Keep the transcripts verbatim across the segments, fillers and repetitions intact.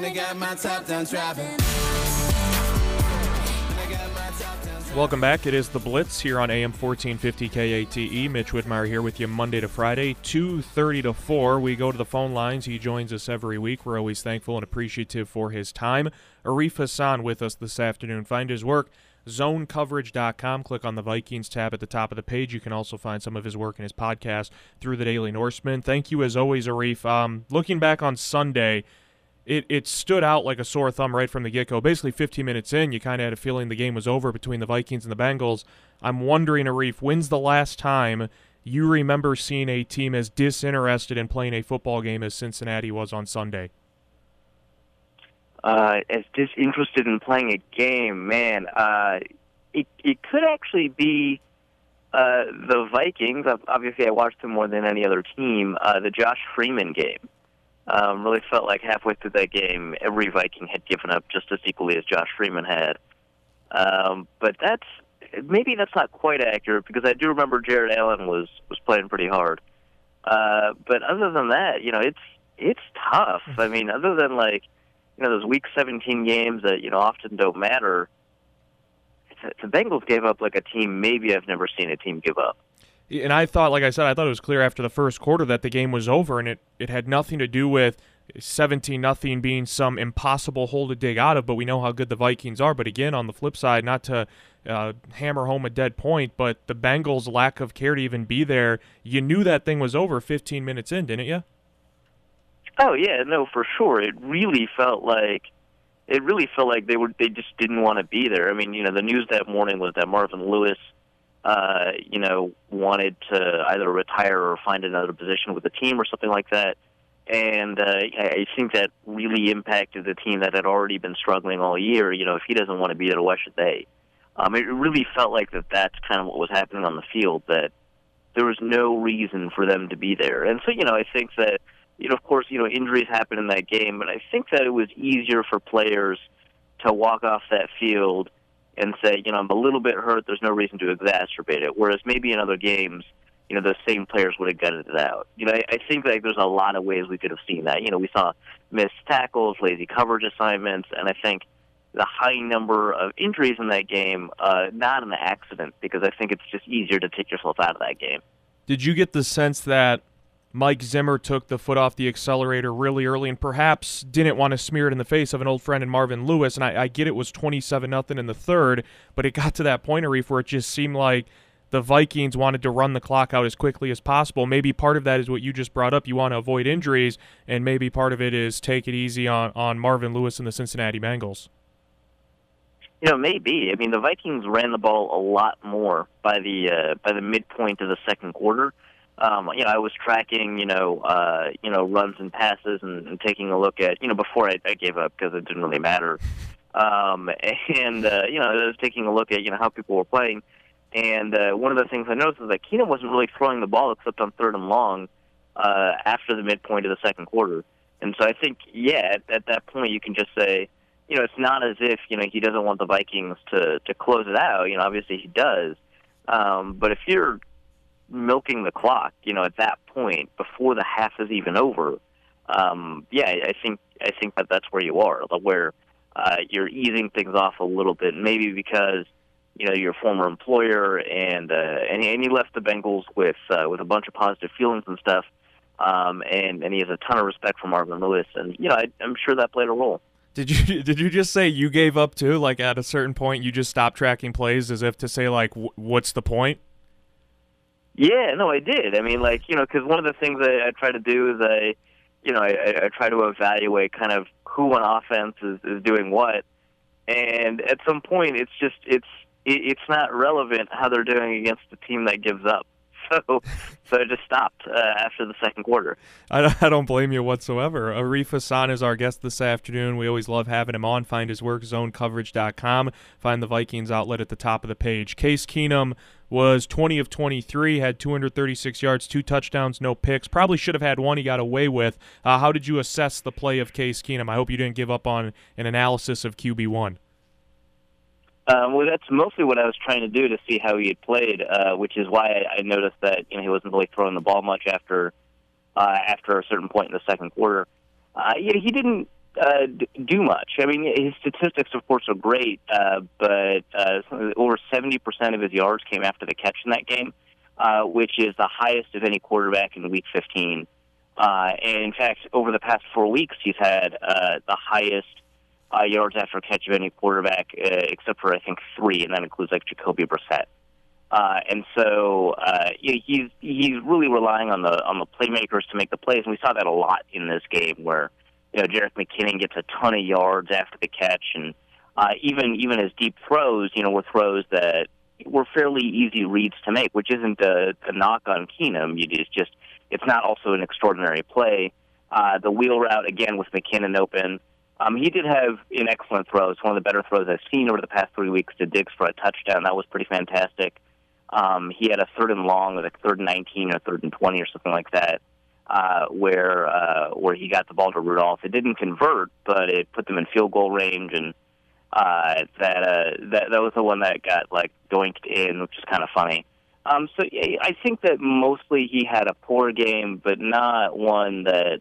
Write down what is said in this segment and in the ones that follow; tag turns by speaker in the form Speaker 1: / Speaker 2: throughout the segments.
Speaker 1: And I got my top down trapping.
Speaker 2: Welcome back. It is The Blitz here on A M fourteen fifty K A T E. Mitch Whitmire here with you Monday to Friday, two thirty to four. We go to the phone lines. He joins us every week. We're always thankful and appreciative for his time. Arif Hassan with us this afternoon. Find his work, zone coverage dot com. Click on the Vikings tab at the top of the page. You can also find some of his work in his podcast through the Daily Norseman. Thank you as always, Arif. Um, looking back on Sunday, It it stood out like a sore thumb right from the get-go. Basically, fifteen minutes in, you kind of had a feeling the game was over between the Vikings and the Bengals. I'm wondering, Arif, when's the last time you remember seeing a team as disinterested in playing a football game as Cincinnati was on Sunday?
Speaker 3: Uh, as disinterested in playing a game, man, uh, it it could actually be uh, the Vikings. Obviously, I watched them more than any other team. Uh, the Josh Freeman game. Um, really felt like halfway through that game, every Viking had given up just as equally as Josh Freeman had. Um, but that's maybe that's not quite accurate because I do remember Jared Allen was, was playing pretty hard. Uh, but other than that, you know, it's it's tough. I mean, other than like you know those Week seventeen games that you know often don't matter, the Bengals gave up like a team maybe I've never seen a team give up.
Speaker 2: And I thought, like I said, I thought it was clear after the first quarter that the game was over, and it, it had nothing to do with seventeen nothing being some impossible hole to dig out of, but we know how good the Vikings are. But again, on the flip side, not to uh, hammer home a dead point, but the Bengals' lack of care to even be there, you knew that thing was over fifteen minutes in, didn't you?
Speaker 3: Oh, yeah, no, for sure. It really felt like it really felt like they were they just didn't want to be there. I mean, you know, the news that morning was that Marvin Lewis Uh, you know, wanted to either retire or find another position with the team or something like that. And uh, I think that really impacted the team that had already been struggling all year. You know, if he doesn't want to be there, why should they? Um, it really felt like that that's kind of what was happening on the field, that there was no reason for them to be there. And so, you know, I think that, you know, of course, you know, injuries happen in that game, but I think that it was easier for players to walk off that field and say, you know, I'm a little bit hurt, there's no reason to exacerbate it. Whereas maybe in other games, you know, those same players would have gutted it out. You know, I, I think like there's a lot of ways we could have seen that. You know, we saw missed tackles, lazy coverage assignments, and I think the high number of injuries in that game, uh, not an accident, because I think it's just easier to take yourself out of that game.
Speaker 2: Did you get the sense that Mike Zimmer took the foot off the accelerator really early and perhaps didn't want to smear it in the face of an old friend in Marvin Lewis? And I, I get it was twenty-seven nothing in the third, but it got to that point, Arif, where it just seemed like the Vikings wanted to run the clock out as quickly as possible. Maybe part of that is what you just brought up. You want to avoid injuries, and maybe part of it is take it easy on, on Marvin Lewis and the Cincinnati Bengals.
Speaker 3: You know, maybe. I mean, the Vikings ran the ball a lot more by the uh, by the midpoint of the second quarter. Um, you know, I was tracking, you know, uh, you know, runs and passes, and, and taking a look at, you know, before I, I gave up because it didn't really matter. Um, and uh, you know, I was taking a look at, you know, how people were playing, and uh, one of the things I noticed was that Keenum wasn't really throwing the ball except on third and long uh, after the midpoint of the second quarter. And so I think, yeah, at, at that point you can just say, you know, it's not as if, you know, he doesn't want the Vikings to to close it out. You know, obviously he does. Um, but if you're milking the clock, you know, at that point before the half is even over, um, yeah, I think I think that that's where you are, where uh, you're easing things off a little bit, maybe because you know your former employer and uh, and, and he left the Bengals with uh, with a bunch of positive feelings and stuff, um, and and he has a ton of respect for Marvin Lewis, and you know I, I'm sure that played a role.
Speaker 2: Did you did you just say you gave up too? Like at a certain point, you just stopped tracking plays, as if to say, like, w- what's the point?
Speaker 3: Yeah, no, I did. I mean, like, you know, because one of the things I, I try to do is I, you know, I, I try to evaluate kind of who on offense is, is doing what, and at some point, it's just it's it, it's not relevant how they're doing against the team that gives up. So, so I just stopped uh, after the second quarter.
Speaker 2: I, I don't blame you whatsoever. Arif Hassan is our guest this afternoon. We always love having him on. Find his work, zone coverage dot com. Find the Vikings outlet at the top of the page. Case Keenum was twenty of twenty-three, had two hundred thirty-six yards, two touchdowns, no picks. Probably should have had one he got away with. Uh, how did you assess the play of Case Keenum? I hope you didn't give up on an analysis of Q B one.
Speaker 3: Um, well, that's mostly what I was trying to do to see how he had played, uh, which is why I, I noticed that you know he wasn't really throwing the ball much after uh, after a certain point in the second quarter. Uh, you know, he didn't uh, d- do much. I mean, his statistics, of course, are great, uh, but uh, over seventy percent of his yards came after the catch in that game, uh, which is the highest of any quarterback in Week fifteen. Uh, and, in fact, over the past four weeks, he's had uh, the highest uh, yards after catch of any quarterback, uh, except for, I think, three, and that includes, like, Jacoby Brissett. Uh, and so uh, he's he's really relying on the on the playmakers to make the plays, and we saw that a lot in this game where, you know, Jerick McKinnon gets a ton of yards after the catch, and uh, even even his deep throws, you know, were throws that were fairly easy reads to make, which isn't a, a knock on Keenum. It's just it's not also an extraordinary play. Uh, the wheel route again with McKinnon open. Um, he did have an excellent throw. It's one of the better throws I've seen over the past three weeks to Diggs for a touchdown. That was pretty fantastic. Um, he had a third and long, or like third and nineteen, or third and twenty, or something like that, uh, where uh, where he got the ball to Rudolph. It didn't convert, but it put them in field goal range, and uh, that uh, that that was the one that got like doinked in, which is kind of funny. Um, so yeah, I think that mostly he had a poor game, but not one that,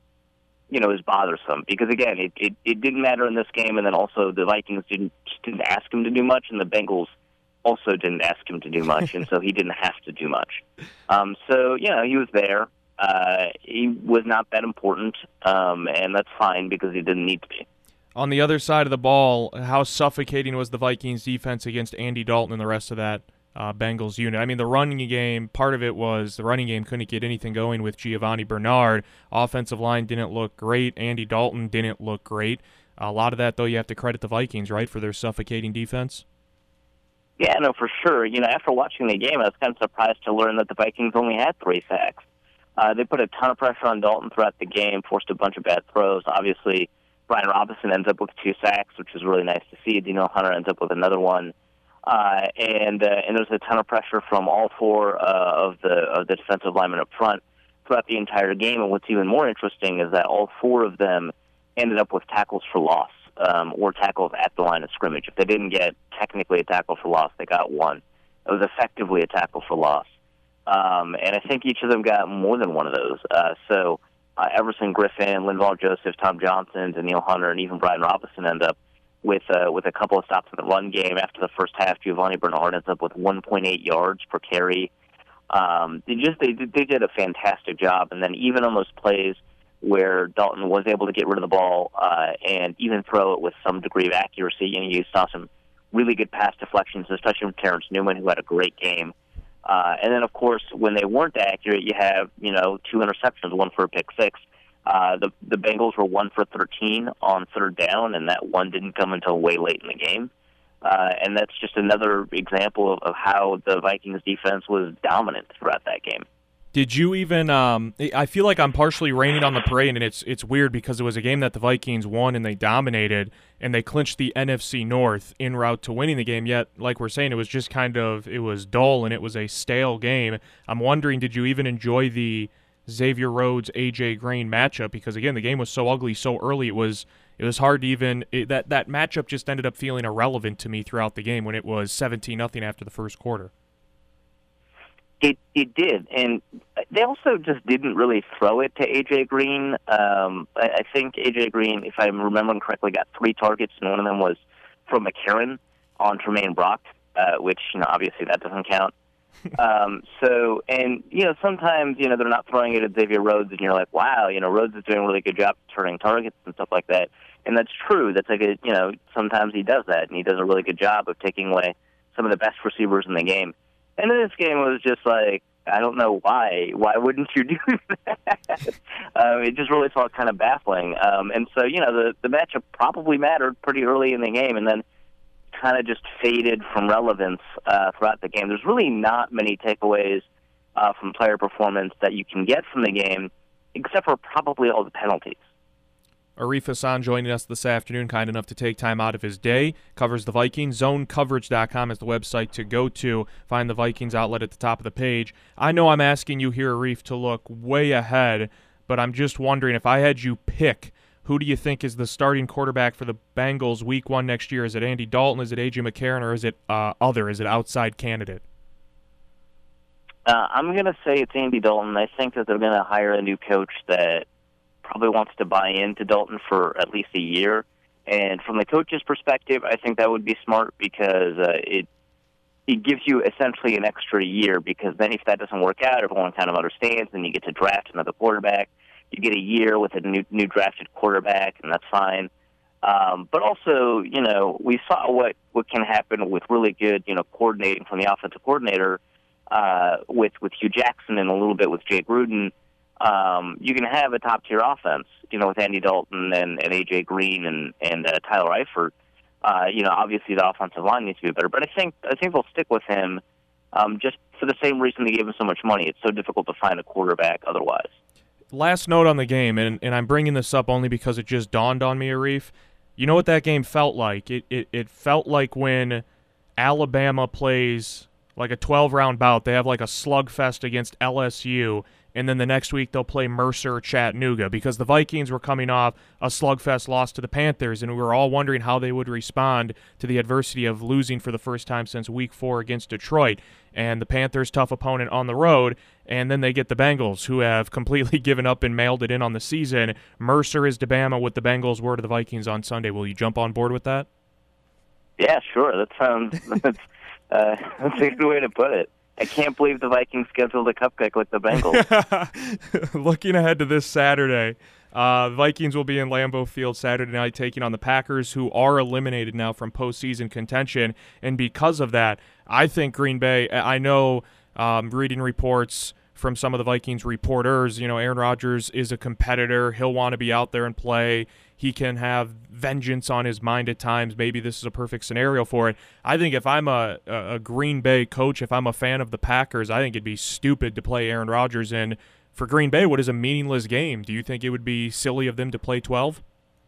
Speaker 3: you know, is bothersome. Because again, it, it, it didn't matter in this game, and then also the Vikings didn't didn't ask him to do much, and the Bengals also didn't ask him to do much, and so he didn't have to do much. Um, so, you know, he was there. Uh, he was not that important, um, and that's fine because he didn't need to be.
Speaker 2: On the other side of the ball, how suffocating was the Vikings' defense against Andy Dalton and the rest of that uh, Bengals unit? I mean, the running game, part of it was the running game couldn't get anything going with Giovanni Bernard. Offensive line didn't look great. Andy Dalton didn't look great. A lot of that, though, you have to credit the Vikings, right, for their suffocating defense?
Speaker 3: Yeah, no, for sure. You know, after watching the game, I was kind of surprised to learn that the Vikings only had three sacks. Uh, they put a ton of pressure on Dalton throughout the game, forced a bunch of bad throws. Obviously, Brian Robinson ends up with two sacks, which is really nice to see. Danielle Hunter ends up with another one. Uh, and uh, and there's a ton of pressure from all four uh, of the of the defensive linemen up front throughout the entire game. And what's even more interesting is that all four of them ended up with tackles for loss. Um, or tackles at the line of scrimmage. If they didn't get technically a tackle for loss, they got one. It was effectively a tackle for loss. Um, and I think each of them got more than one of those. Uh, so uh, Everson Griffin, Linval Joseph, Tom Johnson, Danielle Hunter, and even Brian Robinson end up with uh, with a couple of stops in the run game. After the first half, Giovanni Bernard ends up with one point eight yards per carry. Um, they just they, they did a fantastic job. And then even on those plays where Dalton was able to get rid of the ball uh, and even throw it with some degree of accuracy. And you saw some really good pass deflections, especially from Terrence Newman, who had a great game. Uh, and then, of course, when they weren't accurate, you have, you know, two interceptions, one for a pick six. Uh, the, the Bengals were one for thirteen on third down, and that one didn't come until way late in the game. Uh, and that's just another example of, of how the Vikings defense was dominant throughout that game.
Speaker 2: Did you even um, – I feel like I'm partially raining on the parade, and it's it's weird because it was a game that the Vikings won and they dominated, and they clinched the N F C North en route to winning the game, yet, like we're saying, it was just kind of – it was dull and it was a stale game. I'm wondering, did you even enjoy the Xavier Rhodes A J Green matchup? Because, again, the game was so ugly so early, it was it was hard to even – that that matchup just ended up feeling irrelevant to me throughout the game when it was seventeen nothing after the first quarter.
Speaker 3: It it did, and they also just didn't really throw it to A J Green. Um, I, I think A J Green, if I'm remembering correctly, got three targets, and one of them was from McCarron on Tremaine Brock, uh, which, you know, obviously that doesn't count. um, so, and, you know, sometimes, you know, they're not throwing it at Xavier Rhodes, and you're like, wow, you know, Rhodes is doing a really good job turning targets and stuff like that. And that's true. That's like, a, you know, sometimes he does that, and he does a really good job of taking away some of the best receivers in the game. And in this game, it was just like, I don't know why. Why wouldn't you do that? um, it just really felt kind of baffling. Um, and so, you know, the, the matchup probably mattered pretty early in the game and then kind of just faded from relevance uh, throughout the game. There's really not many takeaways uh, from player performance that you can get from the game, except for probably all the penalties.
Speaker 2: Arif Hassan joining us this afternoon, kind enough to take time out of his day, covers the Vikings. zone coverage dot com is the website to go to. Find the Vikings outlet at the top of the page. I know I'm asking you here, Arif, to look way ahead, but I'm just wondering, if I had you pick, who do you think is the starting quarterback for the Bengals week one next year? Is it Andy Dalton, is it A J McCarron, or is it uh, other? Is it outside candidate?
Speaker 3: Uh, I'm going to say it's Andy Dalton. I think that they're going to hire a new coach that probably wants to buy into Dalton for at least a year. And from the coach's perspective, I think that would be smart because uh, it it gives you essentially an extra year, because then if that doesn't work out, everyone kind of understands, and you get to draft another quarterback. You get a year with a new new drafted quarterback, and that's fine. Um, but also, you know, we saw what, what can happen with really good, you know, coordinating from the offensive coordinator uh, with, with Hugh Jackson and a little bit with Jay Gruden. Um, you can have a top-tier offense, you know, with Andy Dalton and, and A J Green and, and uh, Tyler Eifert. Uh, you know, obviously the offensive line needs to be better, but I think I think they'll stick with him um, just for the same reason they gave him so much money. It's so difficult to find a quarterback otherwise.
Speaker 2: Last note on the game, and, and I'm bringing this up only because it just dawned on me, Arif. You know what that game felt like? It, it it felt like when Alabama plays like a twelve-round bout. They have like a slugfest against L S U, and then the next week they'll play Mercer or Chattanooga, because the Vikings were coming off a slugfest loss to the Panthers, and we were all wondering how they would respond to the adversity of losing for the first time since week four against Detroit. And the Panthers, tough opponent on the road, and then they get the Bengals, who have completely given up and mailed it in on the season. Mercer is to Bama what the Bengals were to the Vikings on Sunday. Will you jump on board with that?
Speaker 3: Yeah, sure. That sounds that's, uh, that's a good way to put it. I can't believe the Vikings scheduled a cupcake like the Bengals.
Speaker 2: Looking ahead to this Saturday, uh, the Vikings will be in Lambeau Field Saturday night taking on the Packers, who are eliminated now from postseason contention. And because of that, I think Green Bay, I know um, reading reports from some of the Vikings reporters, you know, Aaron Rodgers is a competitor. He'll want to be out there and play. He can have vengeance on his mind at times. Maybe this is a perfect scenario for it. I think if I'm a, a Green Bay coach, if I'm a fan of the Packers, I think it'd be stupid to play Aaron Rodgers in, for Green Bay, what is a meaningless game. Do you think it would be silly of them to play twelve?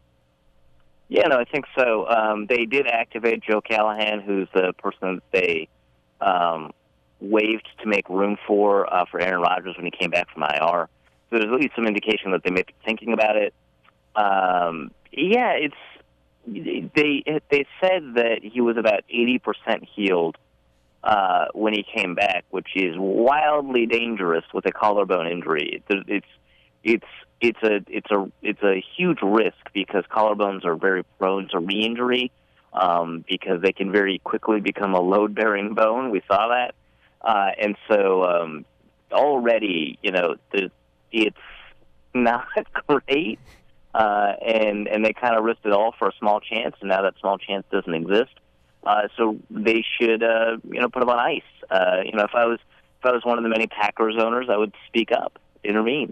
Speaker 3: Yeah, no, I think so. Um, they did activate Joe Callahan, who's the person that they um, waived to make room for uh, for Aaron Rodgers when he came back from I R. So there's at least some indication that they may be thinking about it. Um, yeah, it's they they said that he was about eighty percent healed uh, when he came back, which is wildly dangerous with a collarbone injury. It's it's it's a it's a it's a huge risk, because collarbones are very prone to re-injury um, because they can very quickly become a load-bearing bone. We saw that, uh, and so um, already, you know, the, it's not great. Uh, and, and they kind of risked it all for a small chance, and now that small chance doesn't exist. Uh, so they should, uh, you know, put him on ice. Uh, you know, if I was if I was one of the many Packers owners, I would speak up, intervene.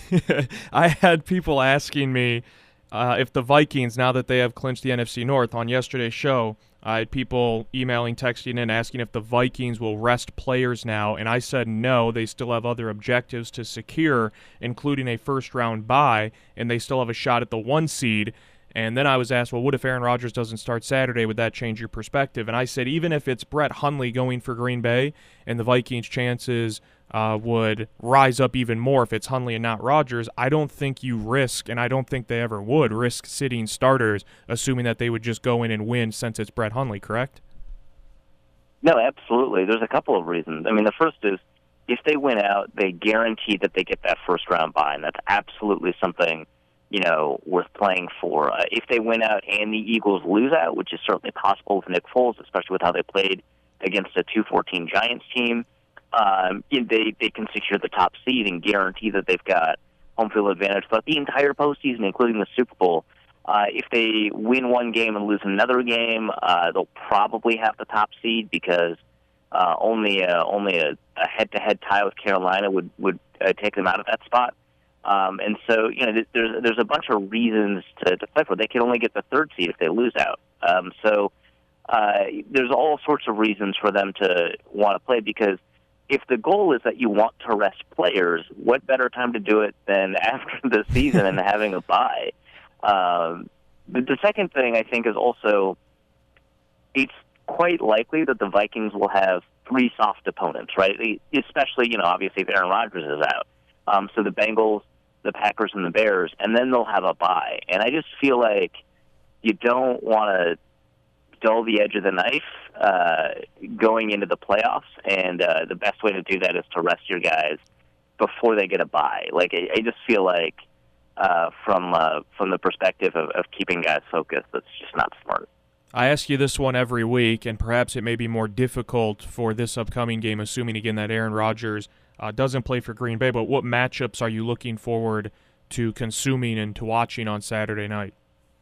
Speaker 2: I had people asking me uh, if the Vikings, now that they have clinched the N F C North, on yesterday's show, I had people emailing, texting in, asking if the Vikings will rest players now, and I said no. They still have other objectives to secure, including a first-round bye, and they still have a shot at the one seed. And then I was asked, well, what if Aaron Rodgers doesn't start Saturday? Would that change your perspective? And I said, even if it's Brett Hundley going for Green Bay and the Vikings' chances uh, would rise up even more if it's Hundley and not Rodgers, I don't think you risk, and I don't think they ever would, risk sitting starters, assuming that they would just go in and win since it's Brett Hundley, correct?
Speaker 3: No, absolutely. There's a couple of reasons. I mean, the first is, if they win out, they guarantee that they get that first-round bye, and that's absolutely something, you know, worth playing for. Uh, if they win out and the Eagles lose out, which is certainly possible with Nick Foles, especially with how they played against a two fourteen Giants team, um, they, they can secure the top seed and guarantee that they've got home field advantage throughout the entire postseason, including the Super Bowl. Uh, if they win one game and lose another game, uh, they'll probably have the top seed, because uh, only uh, only a, a head-to-head tie with Carolina would, would uh, take them out of that spot. Um, and so, you know, there's there's a bunch of reasons to, to play for. They can only get the third seed if they lose out. Um, so uh, there's all sorts of reasons for them to want to play, because if the goal is that you want to rest players, what better time to do it than after the season and having a bye? Um, the, the second thing, I think, is also it's quite likely that the Vikings will have three soft opponents, right? Especially, you know, obviously if Aaron Rodgers is out. Um, so the Bengals, the Packers, and the Bears, and then they'll have a bye. And I just feel like you don't want to dull the edge of the knife uh, going into the playoffs, and uh, the best way to do that is to rest your guys before they get a bye. Like, I, I just feel like uh, from uh, from the perspective of, of keeping guys focused. That's just not smart.
Speaker 2: I ask you this one every week, and perhaps it may be more difficult for this upcoming game, assuming, again, that Aaron Rodgers uh, doesn't play for Green Bay, but what matchups are you looking forward to consuming and to watching on Saturday night?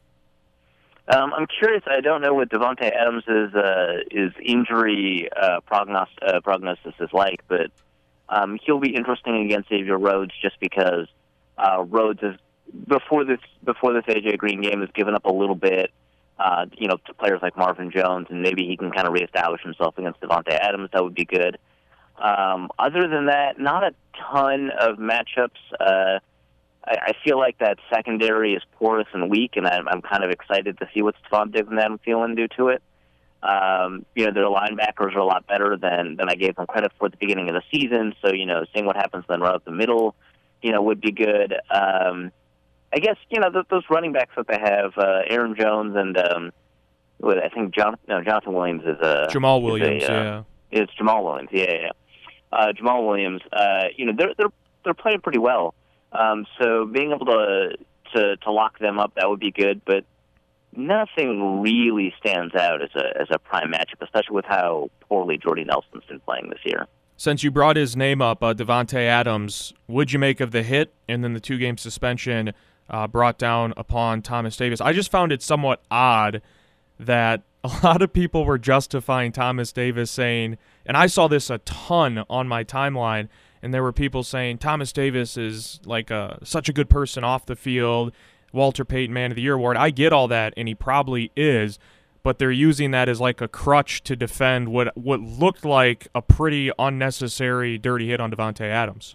Speaker 3: Um, I'm curious. I don't know what Davante Adams' uh, is injury uh, prognos- uh, prognosis is like, but um, he'll be interesting against Xavier Rhodes just because uh, Rhodes is before this before this A J Green game has given up a little bit. Uh, you know, to players like Marvin Jones, and maybe he can kind of reestablish himself against Davante Adams. That would be good. Um, other than that, not a ton of matchups. Uh, I, I feel like that secondary is porous and weak, and I'm, I'm kind of excited to see what Stephon Diggs and Adam Thielen do to it. Um, you know, their linebackers are a lot better than, than I gave them credit for at the beginning of the season, so, you know, seeing what happens then right up the middle, you know, would be good. Um, I guess, you know, th- those running backs that they have, uh, Aaron Jones and um, what, I think John, no, Jonathan Williams is a...
Speaker 2: Jamal Williams,
Speaker 3: is a, uh,
Speaker 2: yeah.
Speaker 3: It's Jamal Williams, yeah, yeah. Uh, Jamal Williams, uh, you know, they're, they're, they're playing pretty well. Um, so being able to, to to lock them up, that would be good, but nothing really stands out as a as a prime matchup, especially with how poorly Jordy Nelson's been playing this year.
Speaker 2: Since you brought his name up, uh, Davante Adams, what'd you make of the hit and then the two-game suspension uh, brought down upon Thomas Davis? I just found it somewhat odd that a lot of people were justifying Thomas Davis saying, and I saw this a ton on my timeline, and there were people saying Thomas Davis is like a, such a good person off the field, Walter Payton Man of the Year award. I get all that, and he probably is, but they're using that as like a crutch to defend what what looked like a pretty unnecessary dirty hit on Davante Adams.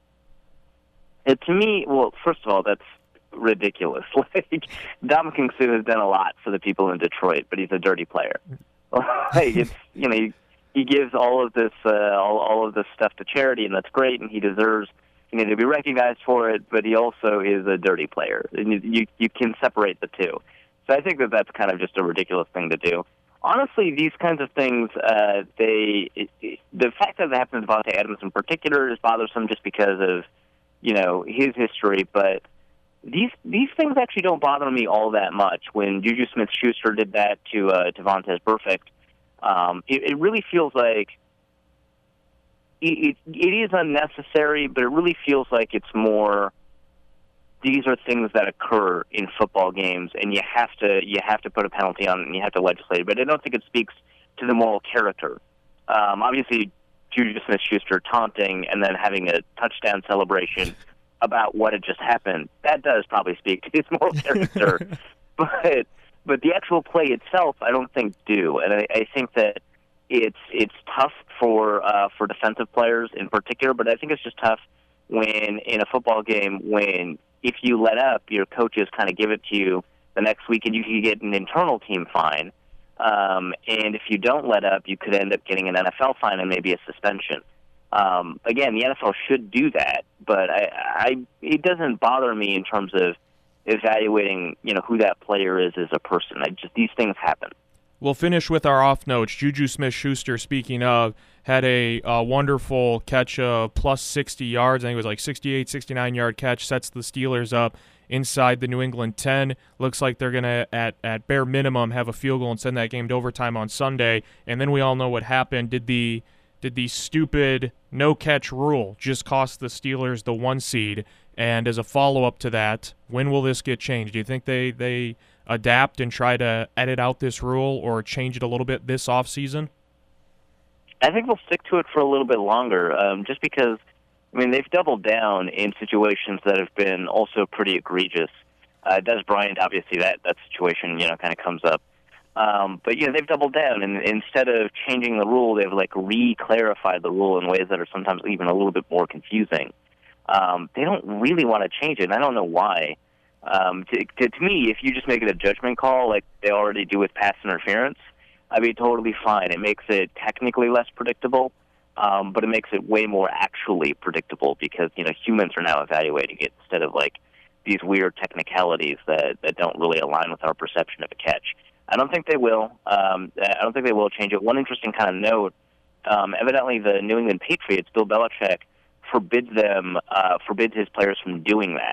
Speaker 3: It, to me, well, first of all, that's ridiculous. Like, Ndamukong Suh has done a lot for the people in Detroit, but he's a dirty player. Like, it's, you know, he, he gives all of this uh, all, all of this stuff to charity, and that's great, and he deserves, you know, to be recognized for it, but he also is a dirty player. And you, you, you can separate the two. So I think that that's kind of just a ridiculous thing to do. Honestly, these kinds of things, uh, they it, it, the fact that it happened to Davante Adams in particular is bothersome just because of, you know, his history, but These these things actually don't bother me all that much. When Juju Smith-Schuster did that to uh, to Vontaze Burfict, um, it, it really feels like it, it, it is unnecessary, but it really feels like it's more. These are things that occur in football games, and you have to you have to put a penalty on it, and you have to legislate. But I don't think it speaks to the moral character. Um, obviously, Juju Smith-Schuster taunting and then having a touchdown celebration about what had just happened, that does probably speak to his moral character. but but the actual play itself, I don't think do. And I, I think that it's it's tough for uh, for defensive players in particular, but I think it's just tough when in a football game when if you let up, your coaches kind of give it to you the next week and you can get an internal team fine. Um, and if you don't let up, you could end up getting an N F L fine and maybe a suspension. Um, again, the N F L should do that, but I, I, it doesn't bother me in terms of evaluating, you know, who that player is as a person. I just these things happen.
Speaker 2: We'll finish with our off notes. Juju Smith-Schuster, speaking of, had a uh, wonderful catch of plus sixty yards. I think it was like sixty-eight, sixty-nine yard catch. Sets the Steelers up inside the New England ten. Looks like they're going to, at, at bare minimum, have a field goal and send that game to overtime on Sunday. And then we all know what happened. Did the Did the stupid no-catch rule just cost the Steelers the one seed? And as a follow-up to that, when will this get changed? Do you think they, they adapt and try to edit out this rule or change it a little bit this offseason?
Speaker 3: I think they'll stick to it for a little bit longer, um, just because, I mean, they've doubled down in situations that have been also pretty egregious. Uh, Des Bryant, obviously, that, that situation, you know, kind of comes up. Um, but, you know, they've doubled down, and instead of changing the rule, they've, like, re-clarified the rule in ways that are sometimes even a little bit more confusing. Um, they don't really want to change it, and I don't know why. Um, to, to, to me, if you just make it a judgment call like they already do with pass interference, I'd be totally fine. It makes it technically less predictable, um, but it makes it way more actually predictable because, you know, humans are now evaluating it instead of, like, these weird technicalities that, that don't really align with our perception of a catch. I don't think they will. Um, I don't think they will change it. One interesting kind of note, um, evidently the New England Patriots, Bill Belichick, forbids them, uh, forbids his players from doing that.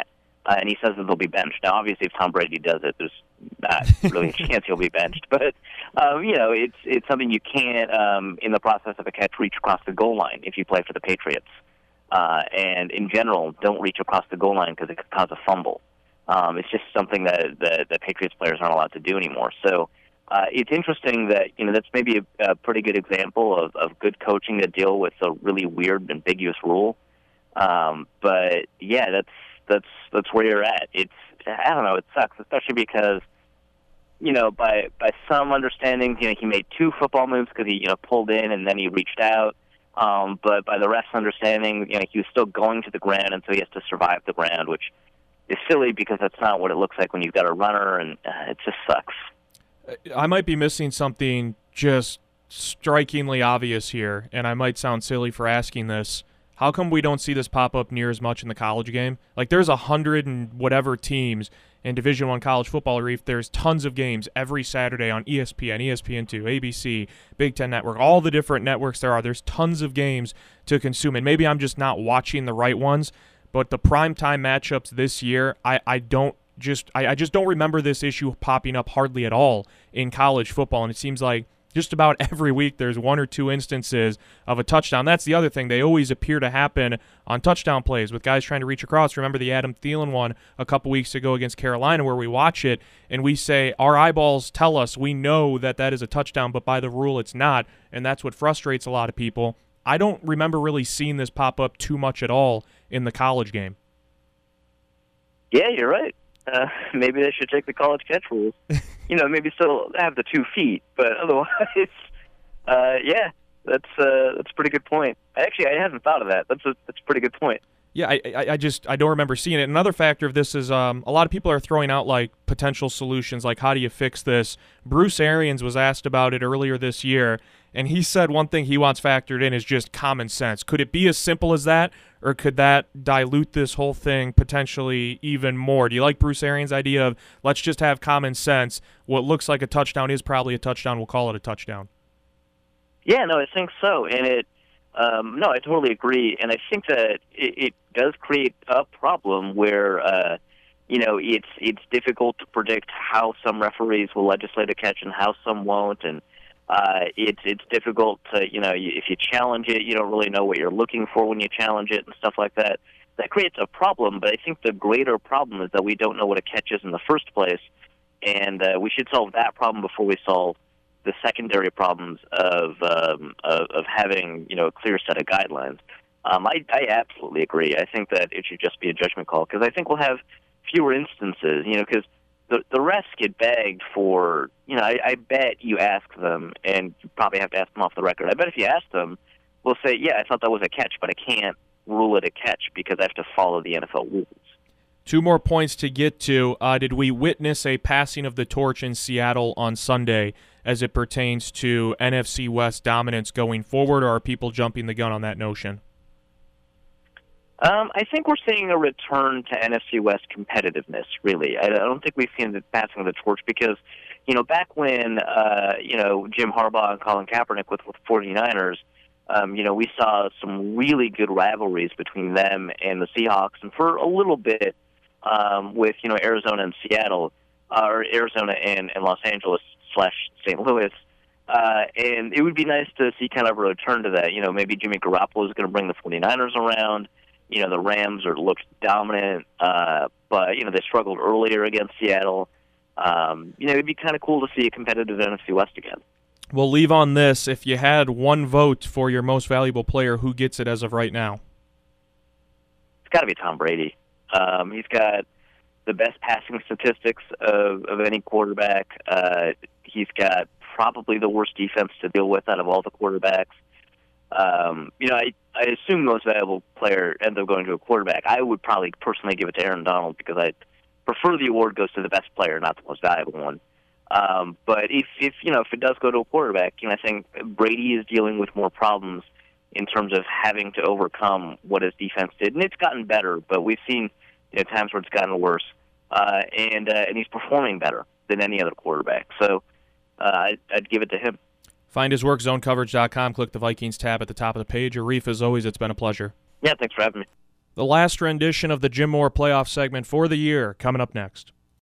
Speaker 3: uh, and he says that they'll be benched. Now, obviously, if Tom Brady does it, there's not really a chance he'll be benched. But um, you know, it's it's something you can't, um, in the process of a catch, reach across the goal line if you play for the Patriots. Uh, and in general, don't reach across the goal line because it could cause a fumble. Um, it's just something that the, the Patriots players aren't allowed to do anymore. So uh, it's interesting that, you know, that's maybe a, a pretty good example of, of good coaching to deal with a really weird, ambiguous rule. Um, but yeah, that's that's that's where you're at. It's I don't know. It sucks, especially because, you know, by by some understandings, you know, he made two football moves because he you know pulled in and then he reached out. Um, but by the ref's understanding, you know, he was still going to the ground, and so he has to survive the ground, which is silly because that's not what it looks like when you've got a runner, and uh, it just sucks.
Speaker 2: I might be missing something just strikingly obvious here, and I might sound silly for asking this. How come we don't see this pop up near as much in the college game? Like, there's a hundred and whatever teams in Division One college football, Reef. There's tons of games every Saturday on E S P N, E S P N two, A B C, Big Ten Network, all the different networks there are. There's tons of games to consume, and maybe I'm just not watching the right ones. But the primetime matchups this year, I, I don't just I, I just don't remember this issue popping up hardly at all in college football, and it seems like just about every week there's one or two instances of a touchdown. That's the other thing. They always appear to happen on touchdown plays with guys trying to reach across. Remember the Adam Thielen one a couple weeks ago against Carolina where we watch it and we say our eyeballs tell us we know that that is a touchdown, but by the rule it's not, and that's what frustrates a lot of people. I don't remember really seeing this pop up too much at all in the college game.
Speaker 3: Yeah, you're right. Uh, maybe they should take the college catch rules. You know, maybe still have the two feet, but otherwise, uh, yeah, that's uh, that's a pretty good point. Actually, I hadn't thought of that. That's a that's a pretty good point.
Speaker 2: Yeah, I, I I just I don't remember seeing it. Another factor of this is um, a lot of people are throwing out like potential solutions, like how do you fix this? Bruce Arians was asked about it earlier this year, and he said one thing he wants factored in is just common sense. Could it be as simple as that, or could that dilute this whole thing potentially even more? Do you like Bruce Arians' idea of let's just have common sense? What looks like a touchdown is probably a touchdown. We'll call it a touchdown.
Speaker 3: Yeah, no, I think so, and it. Um, no, I totally agree, and I think that it, it does create a problem where, uh, you know, it's it's difficult to predict how some referees will legislate a catch and how some won't, and uh, it's it's difficult to, you know, if you challenge it, you don't really know what you're looking for when you challenge it and stuff like that. That creates a problem, but I think the greater problem is that we don't know what a catch is in the first place, and uh, we should solve that problem before we solve the secondary problems of, um, of of having, you know, a clear set of guidelines. Um, I, I absolutely agree. I think that it should just be a judgment call because I think we'll have fewer instances, you know, because the the refs get bagged for, you know, I, I bet you ask them, and you probably have to ask them off the record. I bet if you ask them, they'll say, yeah, I thought that was a catch, but I can't rule it a catch because I have to follow the N F L rules.
Speaker 2: Two more points to get to. Uh, did we witness a passing of the torch in Seattle on Sunday as it pertains to N F C West dominance going forward, or are people jumping the gun on that notion?
Speaker 3: Um, I think we're seeing a return to N F C West competitiveness, really. I don't think we've seen the passing of the torch because, you know, back when, uh, you know, Jim Harbaugh and Colin Kaepernick with, with the 49ers, um, you know, we saw some really good rivalries between them and the Seahawks, and for a little bit um, with, you know, Arizona and Seattle, uh, or Arizona and, and Los Angeles slash Saint Louis. Uh, and it would be nice to see kind of a return to that. You know, maybe Jimmy Garoppolo is going to bring the 49ers around. You know, the Rams are looked dominant, uh, but, you know, they struggled earlier against Seattle. Um, you know, it would be kind of cool to see a competitive N F C West again.
Speaker 2: We'll leave on this. If you had one vote for your most valuable player, who gets it as of right now?
Speaker 3: It's got to be Tom Brady. Um, he's got the best passing statistics of, of any quarterback. Uh, he's got probably the worst defense to deal with out of all the quarterbacks. Um, you know, I, I assume the most valuable player ends up going to a quarterback. I would probably personally give it to Aaron Donald because I prefer the award goes to the best player, not the most valuable one. Um, but if, if you know if it does go to a quarterback, you know, I think Brady is dealing with more problems in terms of having to overcome what his defense did, and it's gotten better. But we've seen, you know, times where it's gotten worse, uh, and uh, and he's performing better than any other quarterback. So uh, I'd, I'd give it to him.
Speaker 2: Find his work, zone coverage dot com. Click the Vikings tab at the top of the page. Arif, as always, it's been a pleasure.
Speaker 3: Yeah, thanks for having me.
Speaker 2: The last rendition of the Jim Moore playoff segment for the year coming up next.